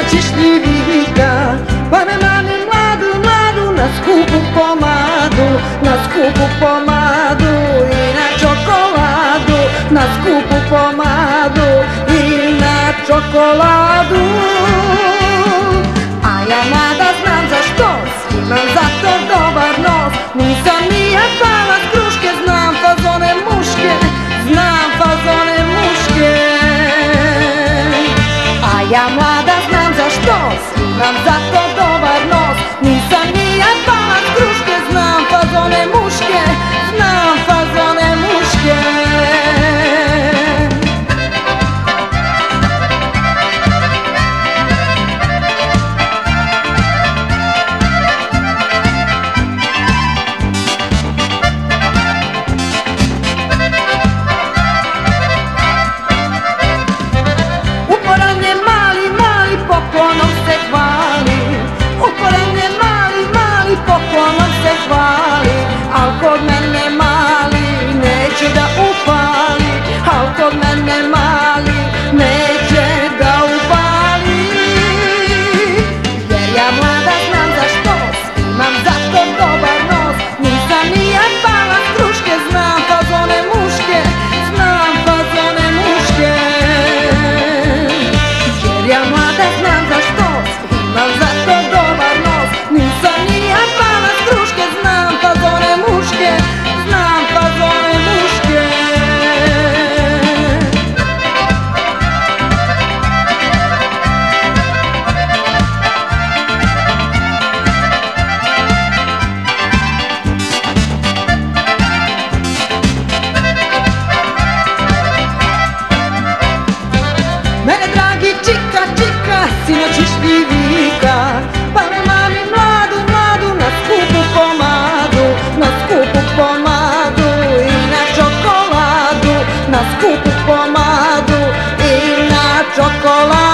sinoć šljivika, pa me mami mladu, mladu na skupu pomadu, na skupu pomadu i na čokoladu, na skupu pomadu i na čokoladu. A ja mlada znam zašto, imam za to dobar nos, nisam nije pala s kruške, znam fazone muške, znam fazone muške. A ja mlada znam zašto, imam za to dobar nos, nisam nije pala s kruške, znam fazone muške, znam fazone muške. Poklonom se hvali, uporane mali, mali, poklonom se hvali, al kod mene mali neće da upali, al kod mene mali neće da upali. Jer ja mlada znam zašto, imam za to dobar nos, nisam nije pala s kruške, znam fazone muške, znam fazone muške. Jer ja mlada znam zašto, imam za to dobar nos, nisam nije pala s kruške, znam fazone muške, znam fazone muške. Mene dragi čika, čika, sinoć šljivika, pa me mami mladu, mladu na skupu pomadu, na skupu pomadu i na čokoladu, na skupu pomadu i na čokoladu.